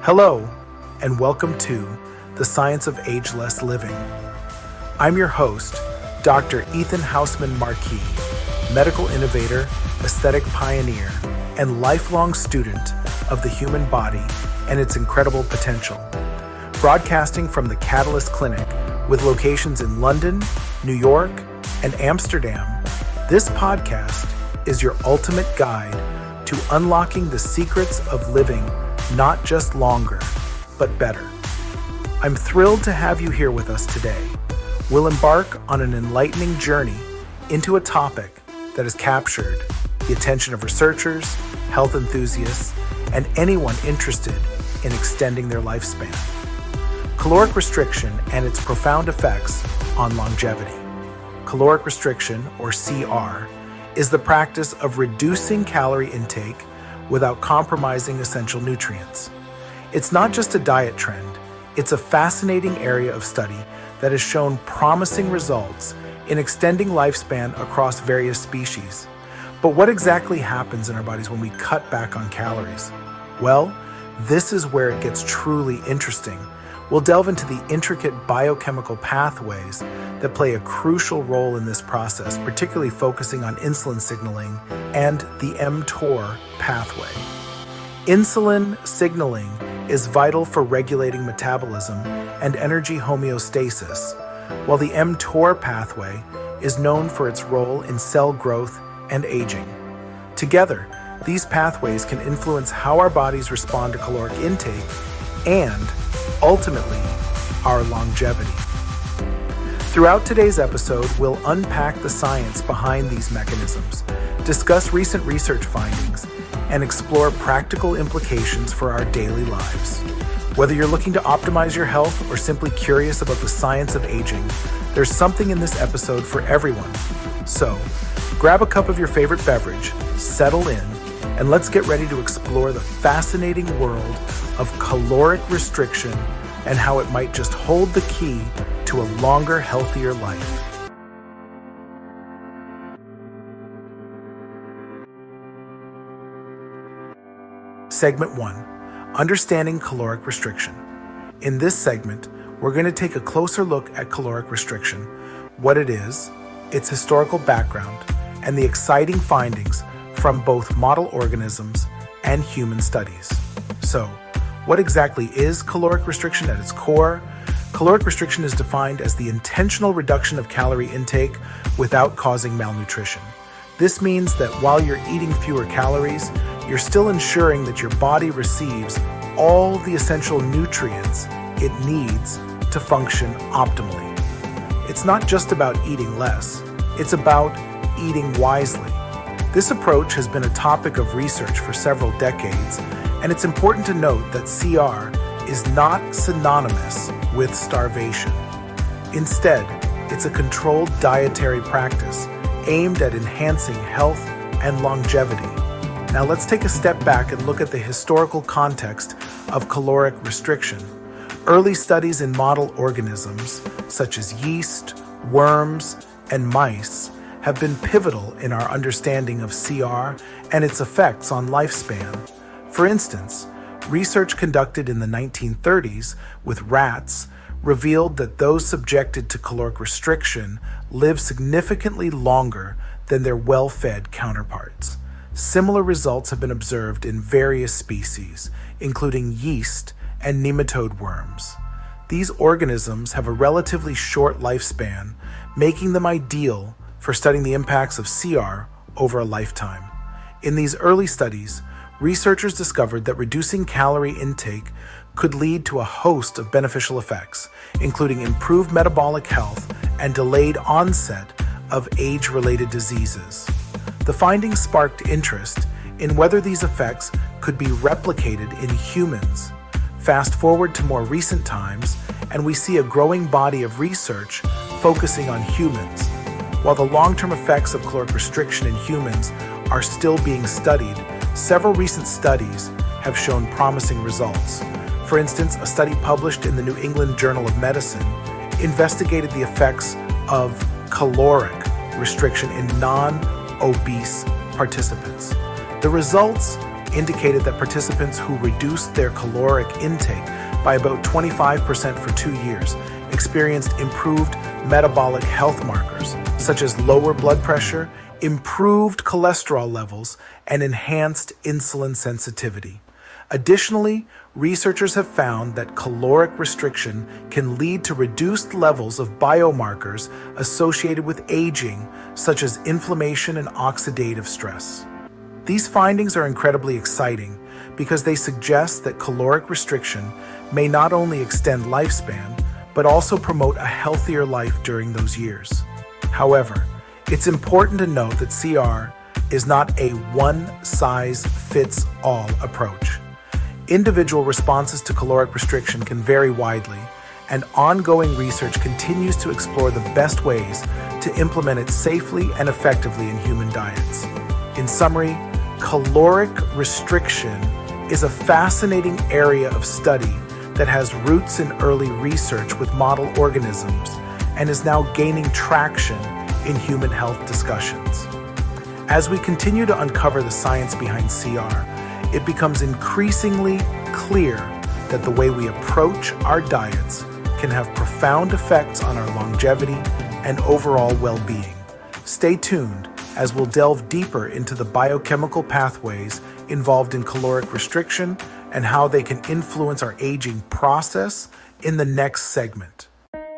Hello, and welcome to The Science of Ageless Living. I'm your host, Dr. Ethan Hausman Marquis, medical innovator, aesthetic pioneer, and lifelong student of the human body and its incredible potential. Broadcasting from the Catalyst Clinic with locations in London, New York, and Amsterdam, this podcast is your ultimate guide to unlocking the secrets of living not just longer, but better. I'm thrilled to have you here with us today. We'll embark on an enlightening journey into a topic that has captured the attention of researchers, health enthusiasts, and anyone interested in extending their lifespan. Caloric restriction and its profound effects on longevity. Caloric restriction, or CR, is the practice of reducing calorie intake without compromising essential nutrients. It's not just a diet trend, it's a fascinating area of study that has shown promising results in extending lifespan across various species. But what exactly happens in our bodies when we cut back on calories? Well, this is where it gets truly interesting. We'll delve into the intricate biochemical pathways that play a crucial role in this process, particularly focusing on insulin signaling and the mTOR pathway. Insulin signaling is vital for regulating metabolism and energy homeostasis, while the mTOR pathway is known for its role in cell growth and aging. Together, these pathways can influence how our bodies respond to caloric intake and, ultimately, our longevity. Throughout today's episode, we'll unpack the science behind these mechanisms, discuss recent research findings, and explore practical implications for our daily lives. Whether you're looking to optimize your health or simply curious about the science of aging, there's something in this episode for everyone. So, grab a cup of your favorite beverage, settle in, and let's get ready to explore the fascinating world of caloric restriction and how it might just hold the key to a longer, healthier life. Segment 1, Understanding Caloric Restriction. In this segment, we're going to take a closer look at caloric restriction, what it is, its historical background, and the exciting findings from both model organisms and human studies. So, what exactly is caloric restriction at its core? Caloric restriction is defined as the intentional reduction of calorie intake without causing malnutrition. This means that while you're eating fewer calories, you're still ensuring that your body receives all the essential nutrients it needs to function optimally. It's not just about eating less, it's about eating wisely. This approach has been a topic of research for several decades, and it's important to note that CR is not synonymous with starvation. Instead, it's a controlled dietary practice aimed at enhancing health and longevity. Now let's take a step back and look at the historical context of caloric restriction. Early studies in model organisms, such as yeast, worms, and mice, have been pivotal in our understanding of CR and its effects on lifespan. For instance, research conducted in the 1930s with rats revealed that those subjected to caloric restriction live significantly longer than their well-fed counterparts. Similar results have been observed in various species, including yeast and nematode worms. These organisms have a relatively short lifespan, making them ideal for studying the impacts of CR over a lifetime. In these early studies, researchers discovered that reducing calorie intake could lead to a host of beneficial effects, including improved metabolic health and delayed onset of age-related diseases. The findings sparked interest in whether these effects could be replicated in humans. Fast forward to more recent times, and we see a growing body of research focusing on humans. While the long-term effects of caloric restriction in humans are still being studied, several recent studies have shown promising results. For instance, a study published in the New England Journal of Medicine investigated the effects of caloric restriction in non-obese participants. The results indicated that participants who reduced their caloric intake by about 25% for 2 years experienced improved metabolic health markers, such as lower blood pressure, improved cholesterol levels, and enhanced insulin sensitivity. Additionally, researchers have found that caloric restriction can lead to reduced levels of biomarkers associated with aging, such as inflammation and oxidative stress. These findings are incredibly exciting because they suggest that caloric restriction may not only extend lifespan, but also promote a healthier life during those years. However, it's important to note that CR is not a one-size-fits-all approach. Individual responses to caloric restriction can vary widely, and ongoing research continues to explore the best ways to implement it safely and effectively in human diets. In summary, caloric restriction is a fascinating area of study that has roots in early research with model organisms and is now gaining traction in human health discussions. As we continue to uncover the science behind CR, it becomes increasingly clear that the way we approach our diets can have profound effects on our longevity and overall well-being. Stay tuned as we'll delve deeper into the biochemical pathways involved in caloric restriction and how they can influence our aging process in the next segment.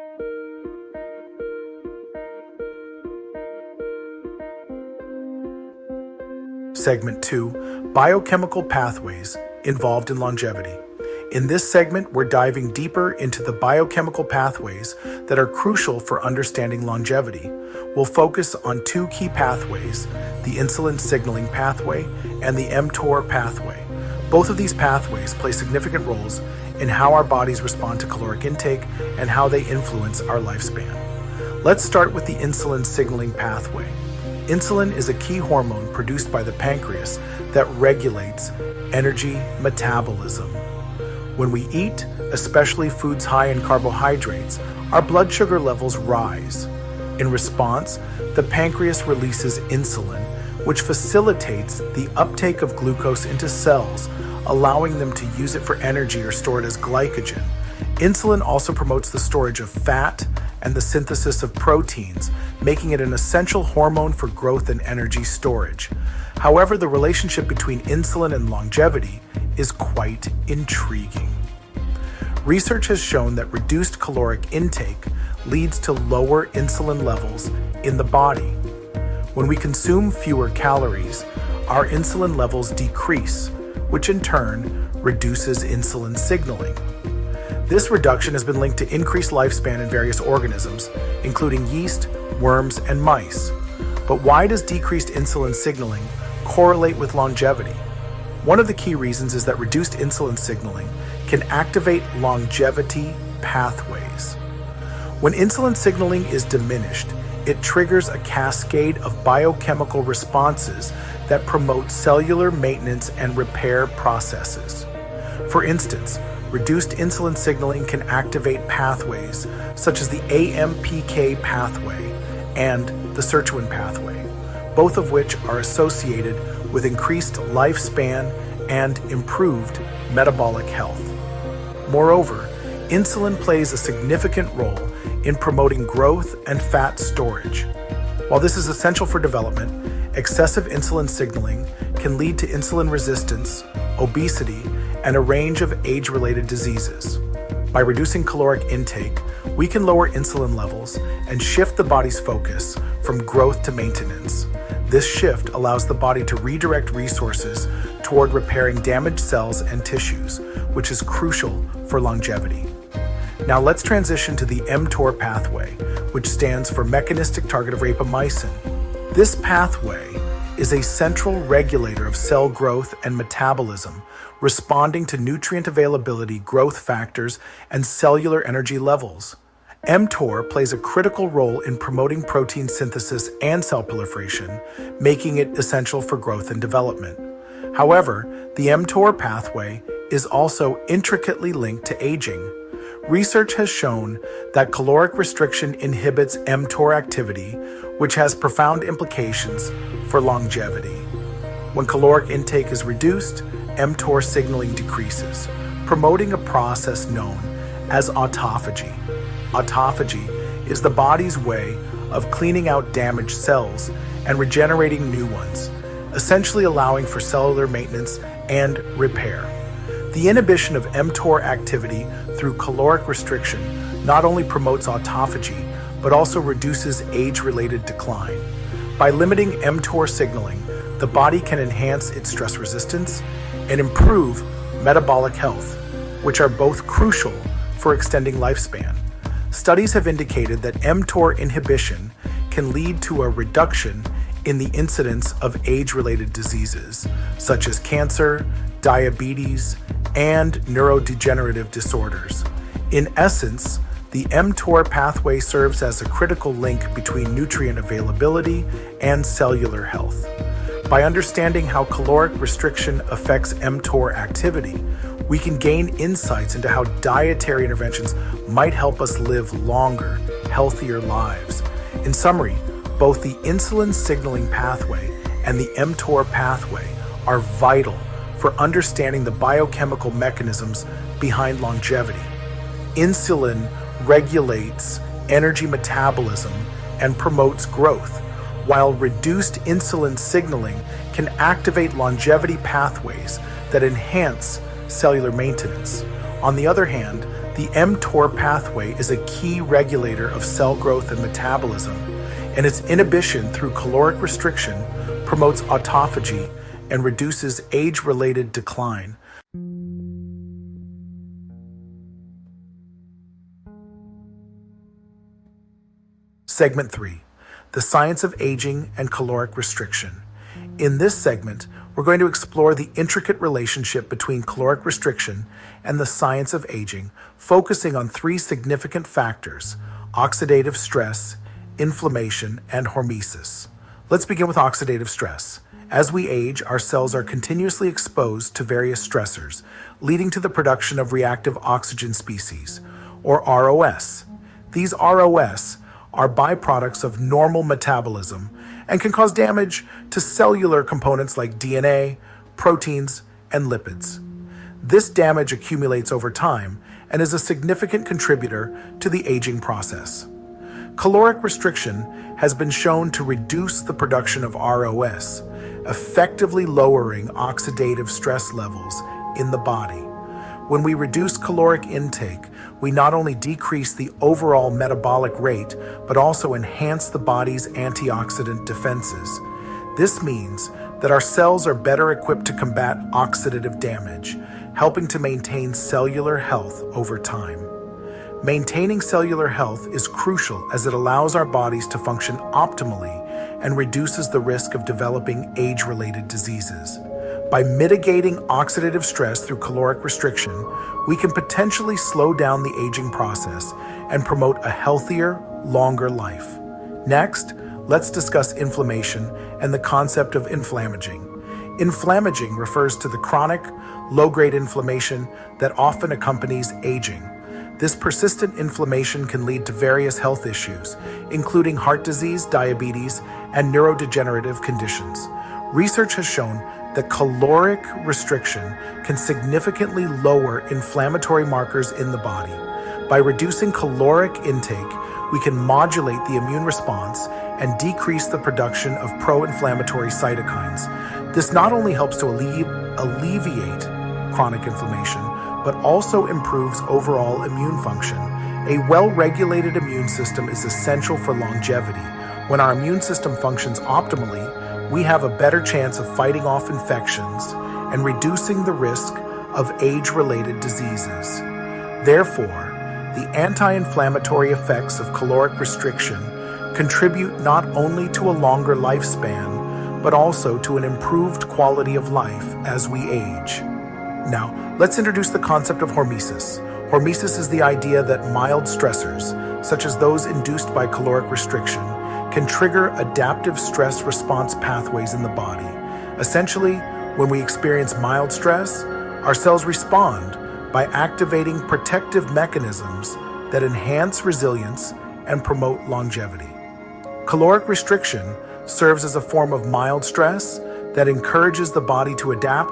Segment 2, Biochemical Pathways Involved in Longevity. In this segment, we're diving deeper into the biochemical pathways that are crucial for understanding longevity. We'll focus on 2 key pathways, the insulin signaling pathway and the mTOR pathway. Both of these pathways play significant roles in how our bodies respond to caloric intake and how they influence our lifespan. Let's start with the insulin signaling pathway. Insulin is a key hormone produced by the pancreas that regulates energy metabolism. When we eat, especially foods high in carbohydrates, our blood sugar levels rise. In response, the pancreas releases insulin, which facilitates the uptake of glucose into cells, allowing them to use it for energy or store it as glycogen. Insulin also promotes the storage of fat and the synthesis of proteins, making it an essential hormone for growth and energy storage. However, the relationship between insulin and longevity is quite intriguing. Research has shown that reduced caloric intake leads to lower insulin levels in the body. When we consume fewer calories, our insulin levels decrease, which in turn reduces insulin signaling. This reduction has been linked to increased lifespan in various organisms, including yeast, worms, and mice. But why does decreased insulin signaling correlate with longevity? One of the key reasons is that reduced insulin signaling can activate longevity pathways. When insulin signaling is diminished, it triggers a cascade of biochemical responses that promote cellular maintenance and repair processes. For instance, reduced insulin signaling can activate pathways such as the AMPK pathway and the sirtuin pathway, both of which are associated with increased lifespan and improved metabolic health. Moreover, insulin plays a significant role in promoting growth and fat storage. While this is essential for development, excessive insulin signaling can lead to insulin resistance, obesity, and a range of age-related diseases. By reducing caloric intake, we can lower insulin levels and shift the body's focus from growth to maintenance. This shift allows the body to redirect resources toward repairing damaged cells and tissues, which is crucial for longevity. Now let's transition to the mTOR pathway, which stands for mechanistic target of rapamycin. This pathway is a central regulator of cell growth and metabolism, responding to nutrient availability, growth factors, and cellular energy levels. mTOR plays a critical role in promoting protein synthesis and cell proliferation, making it essential for growth and development. However, the mTOR pathway is also intricately linked to aging. Research has shown that caloric restriction inhibits mTOR activity, which has profound implications for longevity. When caloric intake is reduced, mTOR signaling decreases, promoting a process known as autophagy. Autophagy is the body's way of cleaning out damaged cells and regenerating new ones, essentially allowing for cellular maintenance and repair. The inhibition of mTOR activity through caloric restriction not only promotes autophagy, but also reduces age-related decline. By limiting mTOR signaling, the body can enhance its stress resistance and improve metabolic health, which are both crucial for extending lifespan. Studies have indicated that mTOR inhibition can lead to a reduction in the incidence of age-related diseases, such as cancer, diabetes, and neurodegenerative disorders. In essence, the mTOR pathway serves as a critical link between nutrient availability and cellular health. By understanding how caloric restriction affects mTOR activity, we can gain insights into how dietary interventions might help us live longer, healthier lives. In summary, both the insulin signaling pathway and the mTOR pathway are vital for understanding the biochemical mechanisms behind longevity. Insulin regulates energy metabolism and promotes growth, while reduced insulin signaling can activate longevity pathways that enhance cellular maintenance. On the other hand, the mTOR pathway is a key regulator of cell growth and metabolism, and its inhibition through caloric restriction promotes autophagy and reduces age-related decline. Segment 3, the science of aging and caloric restriction. In this segment, we're going to explore the intricate relationship between caloric restriction and the science of aging, focusing on 3 significant factors: oxidative stress, inflammation, and hormesis. Let's begin with oxidative stress. As we age, our cells are continuously exposed to various stressors, leading to the production of reactive oxygen species, or ROS. These ROS are byproducts of normal metabolism and can cause damage to cellular components like DNA, proteins, and lipids. This damage accumulates over time and is a significant contributor to the aging process. Caloric restriction has been shown to reduce the production of ROS, effectively lowering oxidative stress levels in the body. When we reduce caloric intake, we not only decrease the overall metabolic rate, but also enhance the body's antioxidant defenses. This means that our cells are better equipped to combat oxidative damage, helping to maintain cellular health over time. Maintaining cellular health is crucial as it allows our bodies to function optimally and reduces the risk of developing age-related diseases. By mitigating oxidative stress through caloric restriction, we can potentially slow down the aging process and promote a healthier, longer life. Next, let's discuss inflammation and the concept of inflammaging. Inflammaging refers to the chronic, low-grade inflammation that often accompanies aging. This persistent inflammation can lead to various health issues, including heart disease, diabetes, and neurodegenerative conditions. Research has shown that caloric restriction can significantly lower inflammatory markers in the body. By reducing caloric intake, we can modulate the immune response and decrease the production of pro-inflammatory cytokines. This not only helps to alleviate chronic inflammation, but also improves overall immune function. A well-regulated immune system is essential for longevity. When our immune system functions optimally, we have a better chance of fighting off infections and reducing the risk of age-related diseases. Therefore, the anti-inflammatory effects of caloric restriction contribute not only to a longer lifespan, but also to an improved quality of life as we age. Now, let's introduce the concept of hormesis. Hormesis is the idea that mild stressors, such as those induced by caloric restriction, can trigger adaptive stress response pathways in the body. Essentially, when we experience mild stress, our cells respond by activating protective mechanisms that enhance resilience and promote longevity. Caloric restriction serves as a form of mild stress that encourages the body to adapt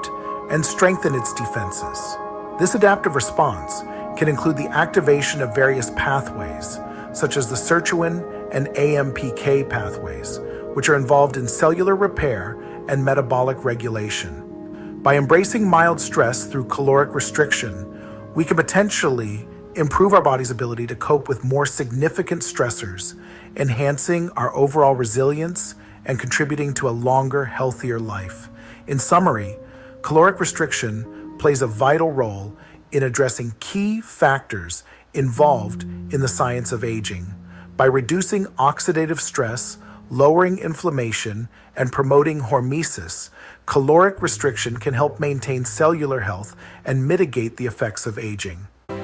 and strengthen its defenses. This adaptive response can include the activation of various pathways, such as the sirtuin and AMPK pathways, which are involved in cellular repair and metabolic regulation. By embracing mild stress through caloric restriction, we can potentially improve our body's ability to cope with more significant stressors, enhancing our overall resilience and contributing to a longer, healthier life. In summary, caloric restriction plays a vital role in addressing key factors involved in the science of aging. By reducing oxidative stress, lowering inflammation, and promoting hormesis, caloric restriction can help maintain cellular health and mitigate the effects of aging.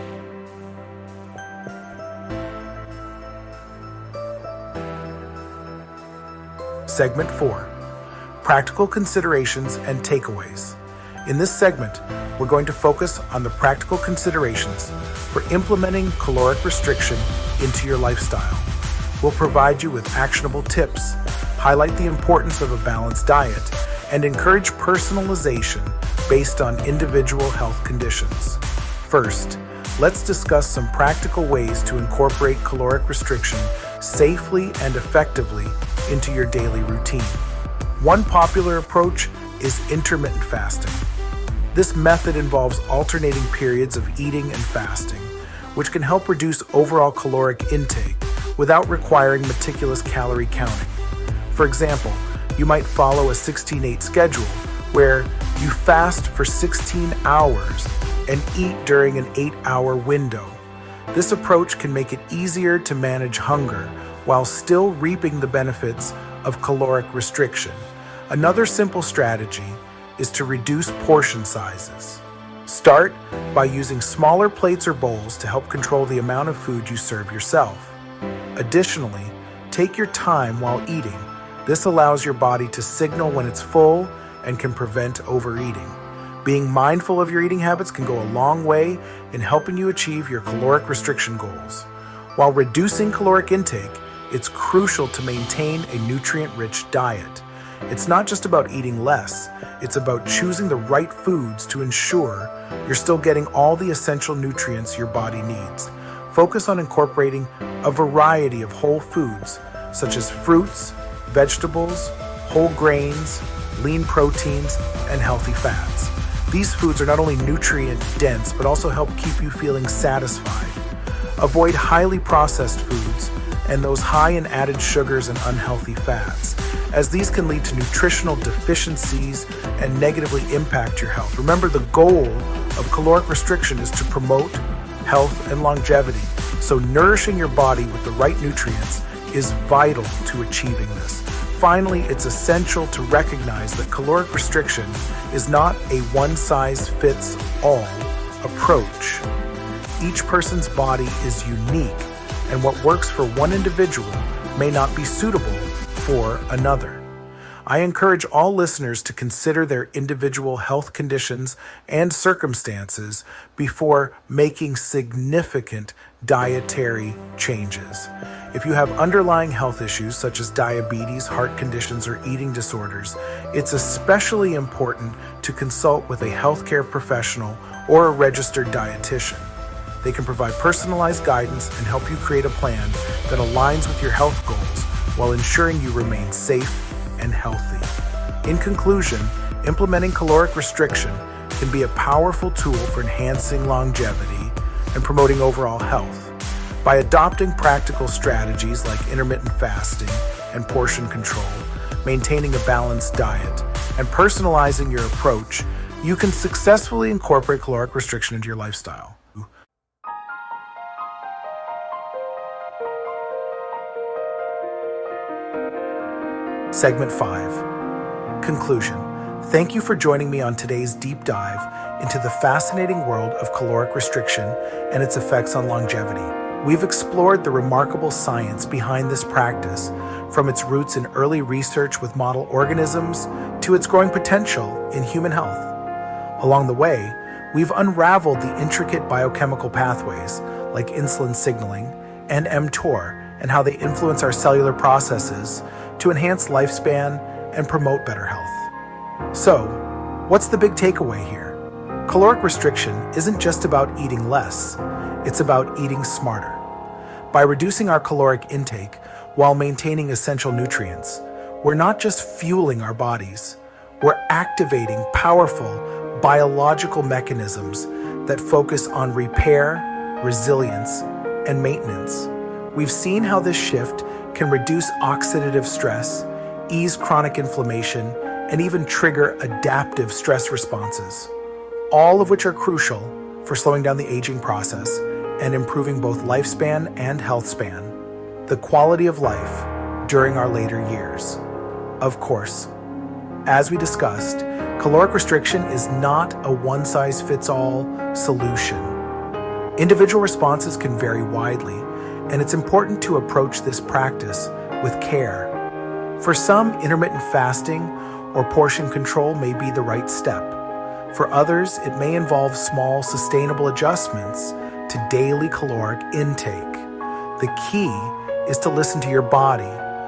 Segment 4, Practical Considerations and Takeaways. In this segment, we're going to focus on the practical considerations for implementing caloric restriction into your lifestyle. We'll provide you with actionable tips, highlight the importance of a balanced diet, and encourage personalization based on individual health conditions. First, let's discuss some practical ways to incorporate caloric restriction safely and effectively into your daily routine. One popular approach is intermittent fasting. This method involves alternating periods of eating and fasting, which can help reduce overall caloric intake without requiring meticulous calorie counting. For example, you might follow a 16-8 schedule where you fast for 16 hours and eat during an 8-hour window. This approach can make it easier to manage hunger while still reaping the benefits of caloric restriction. Another simple strategy is to reduce portion sizes. Start by using smaller plates or bowls to help control the amount of food you serve yourself. Additionally, take your time while eating. This allows your body to signal when it's full and can prevent overeating. Being mindful of your eating habits can go a long way in helping you achieve your caloric restriction goals. While reducing caloric intake, it's crucial to maintain a nutrient-rich diet. It's not just about eating less, it's about choosing the right foods to ensure you're still getting all the essential nutrients your body needs. Focus on incorporating a variety of whole foods, such as fruits, vegetables, whole grains, lean proteins, and healthy fats. These foods are not only nutrient-dense, but also help keep you feeling satisfied. Avoid highly processed foods and those high in added sugars and unhealthy fats, as these can lead to nutritional deficiencies and negatively impact your health. Remember, the goal of caloric restriction is to promote health and longevity, so nourishing your body with the right nutrients is vital to achieving this. Finally, it's essential to recognize that caloric restriction is not a one-size-fits-all approach. Each person's body is unique, and what works for one individual may not be suitable for another. I encourage all listeners to consider their individual health conditions and circumstances before making significant dietary changes. If you have underlying health issues such as diabetes, heart conditions, or eating disorders, it's especially important to consult with a healthcare professional or a registered dietitian. They can provide personalized guidance and help you create a plan that aligns with your health goals while ensuring you remain safe and healthy. In conclusion, implementing caloric restriction can be a powerful tool for enhancing longevity and promoting overall health. By adopting practical strategies like intermittent fasting and portion control, maintaining a balanced diet, and personalizing your approach, you can successfully incorporate caloric restriction into your lifestyle. Segment 5. Conclusion. Thank you for joining me on today's deep dive into the fascinating world of caloric restriction and its effects on longevity. We've explored the remarkable science behind this practice, from its roots in early research with model organisms to its growing potential in human health. Along the way, we've unraveled the intricate biochemical pathways like insulin signaling and mTOR and how they influence our cellular processes to enhance lifespan and promote better health. So, What's the big takeaway here? Caloric restriction isn't just about eating less, it's about eating smarter. By reducing our caloric intake while maintaining essential nutrients, we're not just fueling our bodies, we're activating powerful biological mechanisms that focus on repair, resilience, and maintenance. We've seen how this shift can reduce oxidative stress, ease chronic inflammation, and even trigger adaptive stress responses, all of which are crucial for slowing down the aging process and improving both lifespan and health span, the quality of life during our later years. Of course, as we discussed, caloric restriction is not a one-size-fits-all solution. Individual responses can vary widely, and it's important to approach this practice with care. For some, intermittent fasting or portion control may be the right step. For others, it may involve small, sustainable adjustments to daily caloric intake. The key is to listen to your body,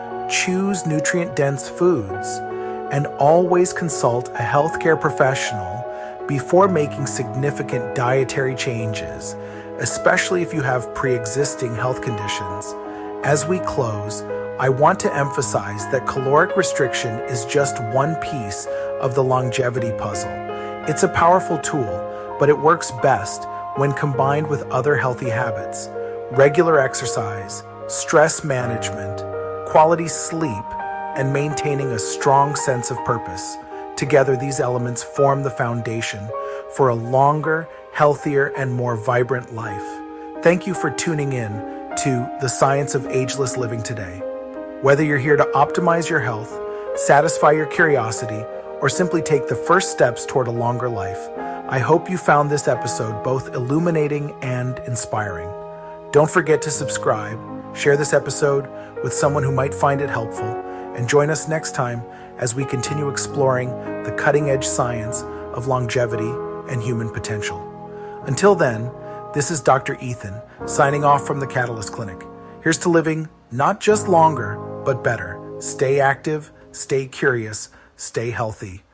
choose nutrient-dense foods, and always consult a healthcare professional before making significant dietary changes, especially if you have pre-existing health conditions. As we close, I want to emphasize that caloric restriction is just one piece of the longevity puzzle. It's a powerful tool, but it works best when combined with other healthy habits, regular exercise, stress management, quality sleep, and maintaining a strong sense of purpose. Together, these elements form the foundation for a longer, healthier, and more vibrant life. Thank you for tuning in to The Science of Ageless Living today. Whether you're here to optimize your health, satisfy your curiosity, or simply take the first steps toward a longer life, I hope you found this episode both illuminating and inspiring. Don't forget to subscribe, share this episode with someone who might find it helpful, and join us next time as we continue exploring the cutting-edge science of longevity and human potential. Until then, this is Dr. Ethan, signing off from the Catalyst Clinic. Here's to living not just longer, but better. Stay active, stay curious, stay healthy.